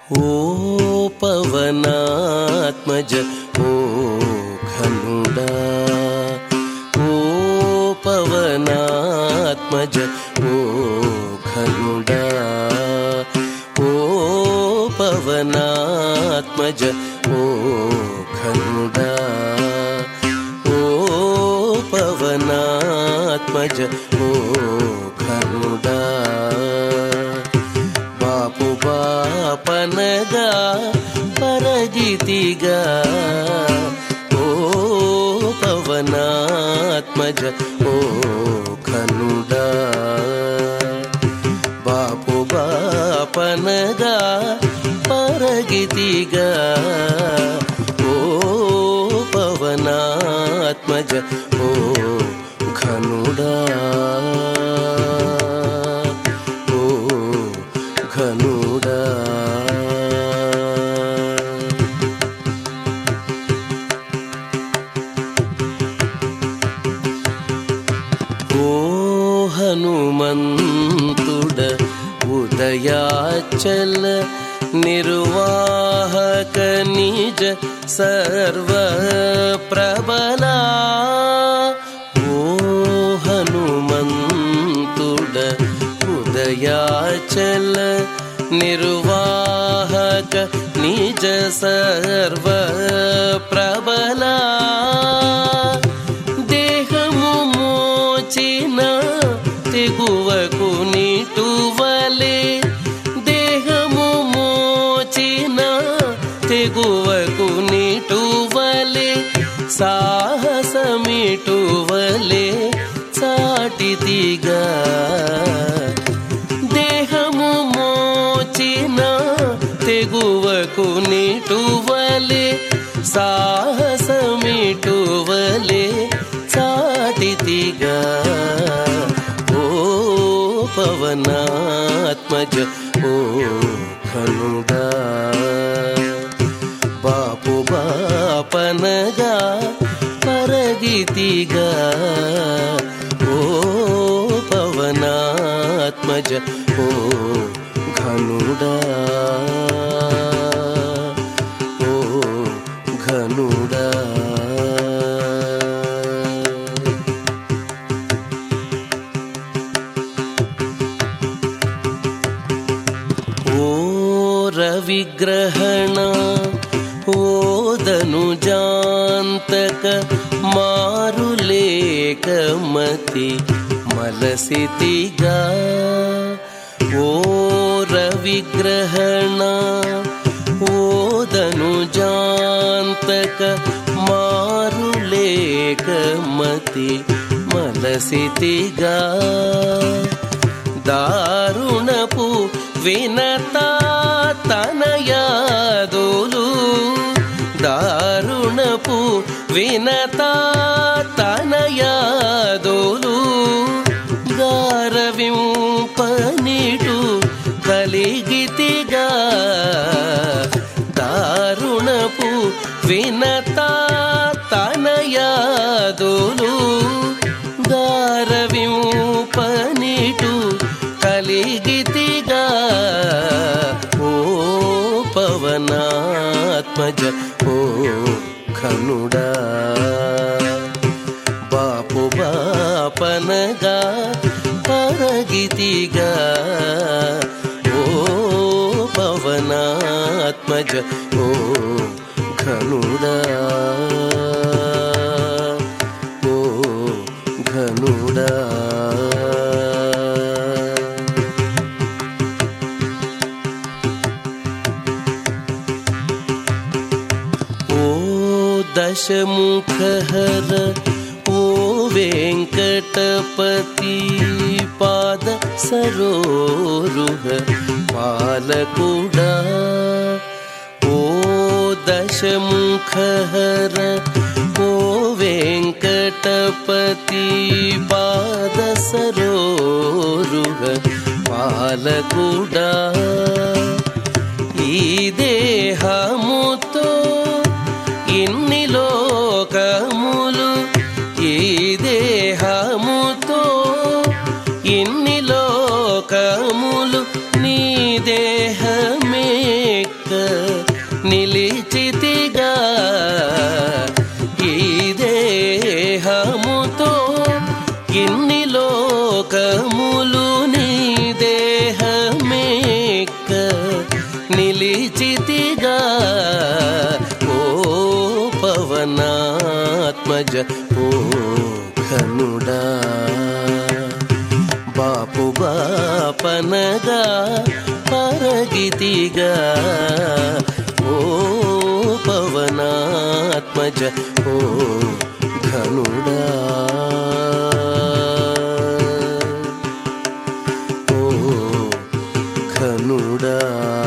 ఓ పవనాత్మజ ఓ ఘనుడా, ఓ పవనాత్మజ ఓ ఘనుడా, ఓ పవనాత్మజ ఓ ఘనుడా, ఓ పవనాత్మజ ఓ ఘనుడా. బాపు బాపనగా పరగితిగా ఓ పవనాత్మజ ఓ ఘనుడా. బాపు బాపనగా పరగితిగా ఓ పవనాత్మజ ఓ ఘనుడా, ఓ ఘనుడా. ఓ హనుమంతుడ ఉదయాచల నిర్వాహక నిజ సర్వ ప్రబలా. ఓ హనుమంతుడ ఉదయాచల నిర్వాహక నిజ సర్వ ప్రబలా. దేహము మోచిన తెగువకు నిటువలే, దేహము మోచిన తెగువకు నిటువలే, సాహసమిటువలే చాటితిగా. దేహము మోచిన తెగువకు నిటువలే, సాహసమిటువలే చాటితిగా. ఓ పవనాత్మజ ఓ ఘనుడా. బాపు బాపనగా పరగితిగా ఓ పవనాత్మజ ఓ ఘనుడా, ఓ ఘనుడా. ఓ రవిగ్రహణ ఓదనుజాంతక మారులేకమతి మలసితిగా. ఓ రవిగ్రహణ ఓదనుజాంతక మారులేకమతి మలసితిగా. దారుణపు వినతా తనయాదులు, దారుణపు వినతా తనయాదులు, గారవింపనిటు కలిగితిగా. దారుణపు వినతా తనయాదులు, గారవింపనిటు కలిగితిగా. ఓ పవనాత్మజ ఓ ఘనుడా. బాపు బాపనగా పరగితిగా ఓ పవనాత్మజ ఓ ఘనుడా, ఓ ఘనుడా. దశముఖహర ఓ వెంకటపతి పాద సరోరుహ పాలకుడా. ఓ దశముఖహర ఓ వెంకటపతి పాద సరోరుహ పాలకుడా. ఈ దేహముతో ఇన్ని లోకములు, ఈ దేహముతో ఇన్ని లోకములు నీ దేహమే నిలిచితిగా ఈ దేహముతో ఇన్ని లోకములు నీ దేహమేక నిలిచితిగా ఓ పవనాత్మజ ఓ ఘనుడా బాపు బాపనగా పరగితిగా ఓ పవనాత్మజ ఓ ఘనుడా ఓ ఘనుడా